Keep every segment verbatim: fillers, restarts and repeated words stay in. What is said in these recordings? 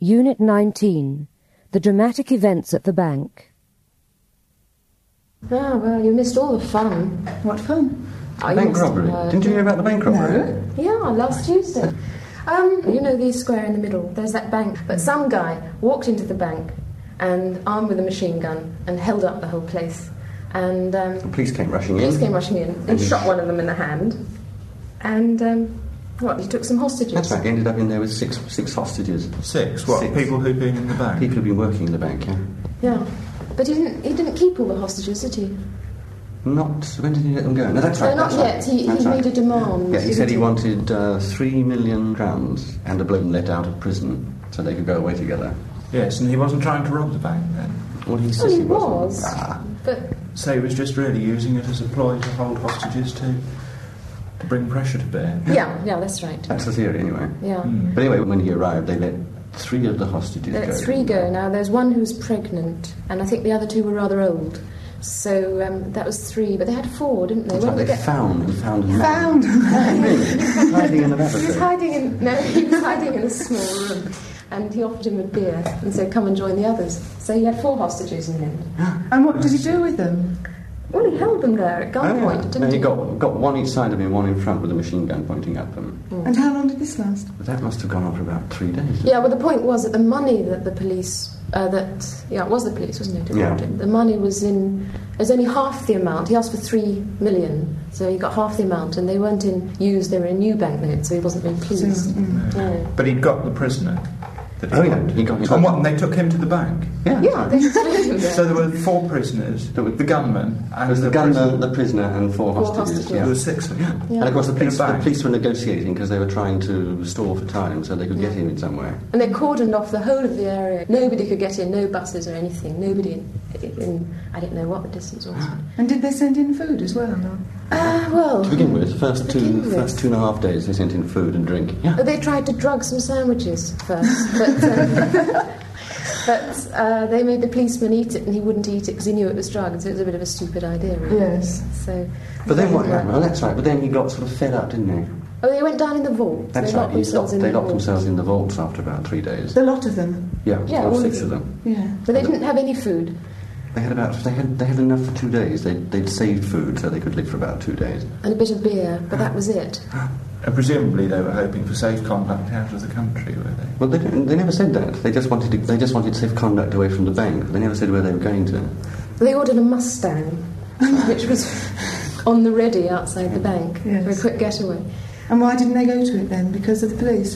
Unit nineteen. The dramatic events at the bank. Ah, well, you missed all the fun. What fun? Oh, bank robbery. Didn't you hear about the bank robbery? No. Yeah, last Tuesday. Um, you know the square in the middle? There's that bank. But some guy walked into the bank and armed with a machine gun and held up the whole place. And um, The police came rushing in. police came rushing in and shot one of them in the hand. And um, what? He took some hostages. That's right. He ended up in there with six six hostages. Six? What? Six. People who've been in the bank? People who've been working in the bank, yeah. Yeah, but he didn't. He didn't keep all the hostages, did he? Not... When did he let them go? No, that's right. No, not that's yet. Right. He, That's he right. made a demand. Yeah, he said he didn't wanted uh, three million crowns and a bloke let out of prison so they could go away together. Yes, and he wasn't trying to rob the bank then. Well, he Well, says he he wasn't. was, Ah. but So he was just really using it as a ploy to hold hostages to, to bring pressure to bear. yeah, yeah, that's right. That's the theory, anyway. Yeah. Mm. But anyway, when he arrived, they let three of the hostages Let go. three go. Now, there's one who's pregnant, and I think the other two were rather old. So um, that was three, but they had four, didn't they? That's When right, did they found, they found a man. Found. Really? Hiding in the He was lavatory. hiding in no, he was hiding in a small room, and he offered him a beer and said, "Come and join the others." So he had four hostages in the end. And what did he do with them? Well, he held them there at Oh, gunpoint, yeah. didn't No, he? he got, got one each side of him, one in front with a machine gun pointing at them. And how long did this last? But that must have gone on for about three days. Yeah, well, the point was that the money that the police, uh, that yeah, it was the police, wasn't it? who Yeah. brought it? The money was in. It was only half the amount. He asked for three million, so he got half the amount, and they weren't in used. They were in new banknotes, so he wasn't very pleased. Mm. No. But he'd got the prisoner. That he Oh, yeah, got. he got- he And got- what, and they took him to the bank? Yeah, Yeah, they threw him there. So there were four prisoners, There were- the gunman, and There was the prisoner. gunman, the prisoner, and four, Four hostages. hostages. There Yeah. were six of them. Yeah. And of course, the In a police, the bank. police were negotiating because they were trying to stall for time so they could get him in somewhere. And they cordoned off the whole of the area. Nobody could get in, no buses or anything. Nobody in, in I don't know what the distance was. And did they send in food as well? No? Ah, well. To begin with, the first To two, begin with. first two and a half days, they sent in food and drink. Yeah. They tried to drug some sandwiches first, but, um, but uh, they made the policeman eat it, and he wouldn't eat it because he knew it was drugged, so it was a bit of a stupid idea, really. Yes. So, But then what happened? Oh, that's right. But then he got sort of fed up, didn't he? oh, they went down in the vault. That's they right. locked He themselves locked, in they the locked vault. themselves in the vaults after about three days. The lot of them. Yeah, Yeah, all all six of of them. them. Yeah. But they didn't have any food. They had about they had they had enough for two days. They they'd saved food so they could live for about two days. And a bit of beer, but that was it. And presumably they were hoping for safe conduct out of the country, were they? Well, they didn't, they never said that. They just wanted to, they just wanted safe conduct away from the bank. They never said where they were going to. They ordered a Mustang, which was on the ready outside the bank Yes. for a quick getaway. And why didn't they go to it then? Because of the police?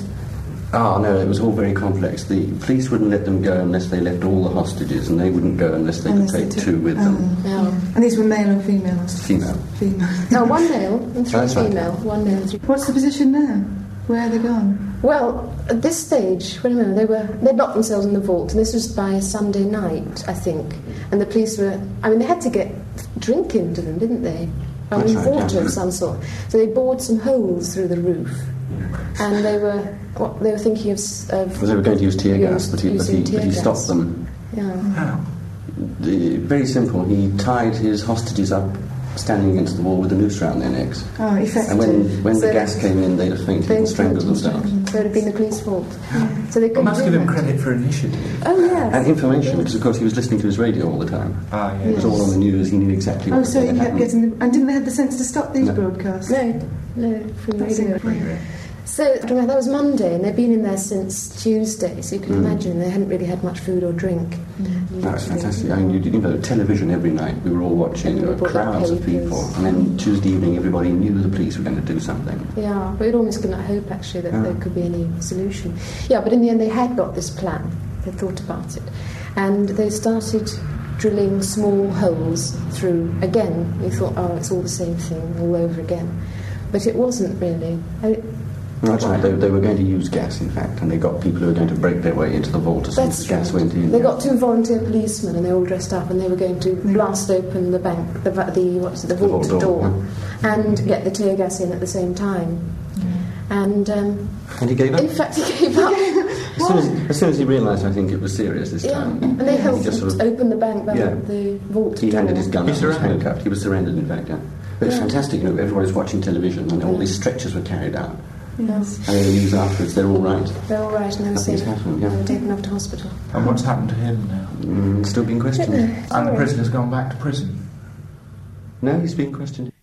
Oh no, it was all very complex. The police wouldn't let them go unless they left all the hostages, and they wouldn't go unless they Unless could they take took- two with them. Oh, Yeah. And these were male and female hostages? Female. Female. Now, one male and three That's right. female. One male and three. What's the position now? Where are they gone? Well, at this stage, wait a minute, they were they'd locked themselves in the vault, and this was by Sunday night, I think. And the police were, I mean, they had to get drink into them, didn't they? I That's mean, right, water yeah. of some sort. So they bored some holes through the roof, and they were what they were thinking of. s- of Well, they were going to use tear gas, but he, but he, using but he tear stopped gas. them. Yeah. How? The, very simple. He tied his hostages up, standing against the wall with a noose round their necks. Oh, effective. And when, when So the gas came in, they'd have fainted They and strangled themselves. So it had been the police fault. So they I couldn't must do give him that. credit for initiative. Oh yes. And information, because of course he was listening to his radio all the time. Ah, It yes. was all on the news. He knew exactly what Oh, was so going he to kept happen. getting... The, and didn't they have the sense to stop these No. broadcasts? No, no, from That's radio. it. So that was Monday, and they'd been in there since Tuesday. So you can Mm. imagine they hadn't really had much food or drink. No, it's fantastic. I mean, you, you know, television every night. We were all watching. There were Everybody brought crowds of papers. people. And then Tuesday evening, everybody knew the police were going to do something. Yeah, but we'd almost could not hope actually that Yeah. there could be any solution. Yeah, but in the end they had got this plan. They thought about it, and they started drilling small holes through. Again, we thought, oh, it's all the same thing all over again, but it wasn't really. I, That's right. They, they were going to use gas, in fact, and they got people who were going to break their way into the vault as soon as That's the gas right. went in. They yeah. got two volunteer policemen, and they were all dressed up, and they were going to blast open the bank, the va- the what's it, the The vault vault door, door, and get the tear gas in at the same time. And um, And he gave up. in fact, he gave up. As soon as, as soon as he realised, I think it was serious this Yeah, time. and they helped he just him sort of, open the bank, the, Yeah. the vault he door. handed his gun He up. He was surrendered. handcuffed. He was surrendered, in fact. Yeah. But it's Yeah. fantastic. You know, everybody was watching television, and all these stretchers were carried out. Yes. And then the news afterwards, they're all right. They're all right, and they were Nothing's safe. happened, yeah. They were taken off to hospital. And what's happened to him now? Mm, still being questioned. And the prisoner's gone back to prison. No, he's being questioned.